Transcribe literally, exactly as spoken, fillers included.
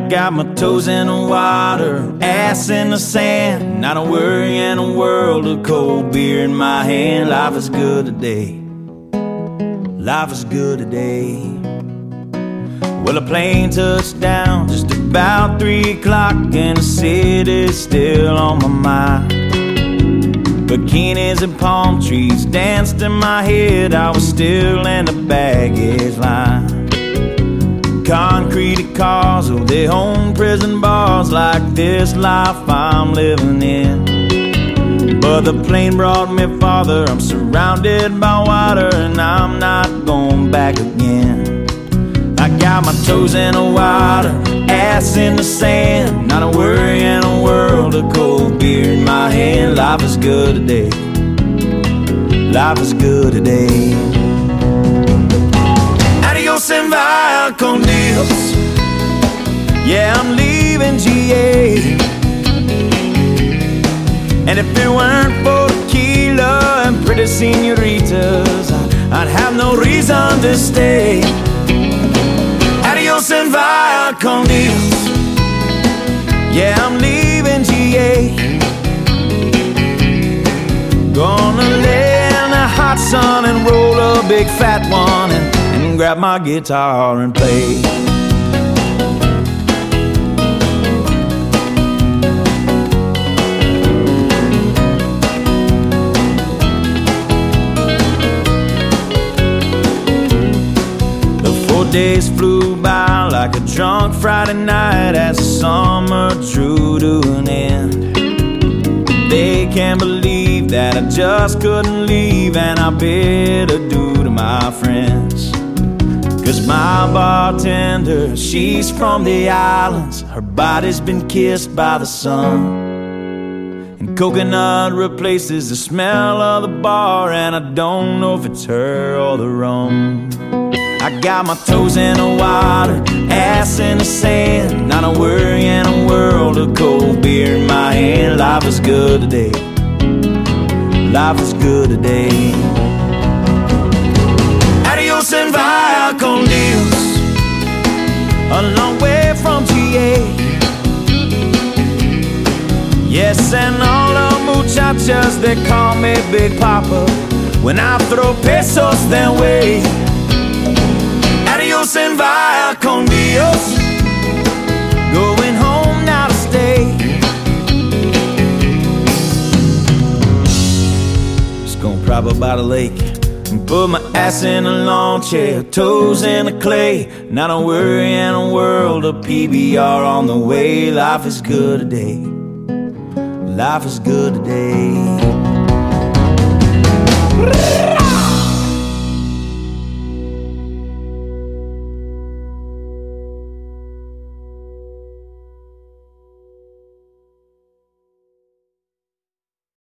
got my toes in the water, ass in the sand, not a worry in a world of cold beer in my hand. Life is good today, life is good today. Well, a plane touched down just about three o'clock, and the city's still on my mind. Bikinis and palm trees danced in my head, I was still in the baggage line. Concrete cars, oh, they own prison bars, like this life I'm living in. But the plane brought me farther, I'm surrounded by water, and I'm not going back again. I got my toes in the water, ass in the sand, not a worry in a world of cold beer in my hand. Life is good today, life is good today. Adios and via con Dios, yeah, I'm leaving G A. And if it weren't for tequila and pretty senoritas, I'd have no reason to stay. Adios and via con Dios, yeah, I'm leaving G A. Gonna lay in the hot sun and roll a big fat one, and, and grab my guitar and play. Days flew by like a drunk Friday night as the summer drew to an end. They can't believe that I just couldn't leave, and I bid adieu to my friends. Cause my bartender, she's from the islands, her body's been kissed by the sun, and coconut replaces the smell of the bar, and I don't know if it's her or the rum. I got my toes in the water, ass in the sand, not a worry in a world of cold beer in my hand. Life is good today, life is good today. Adios and via con Dios, a long way from G A. Yes, and all the muchachas, they call me Big Papa when I throw pesos their way. Adios and via con Dios, going home now to stay. Just gonna prop up by the lake and put my ass in a lawn chair, toes in the clay, not a worry in a world of P B R on the way. Life is good today, life is good today.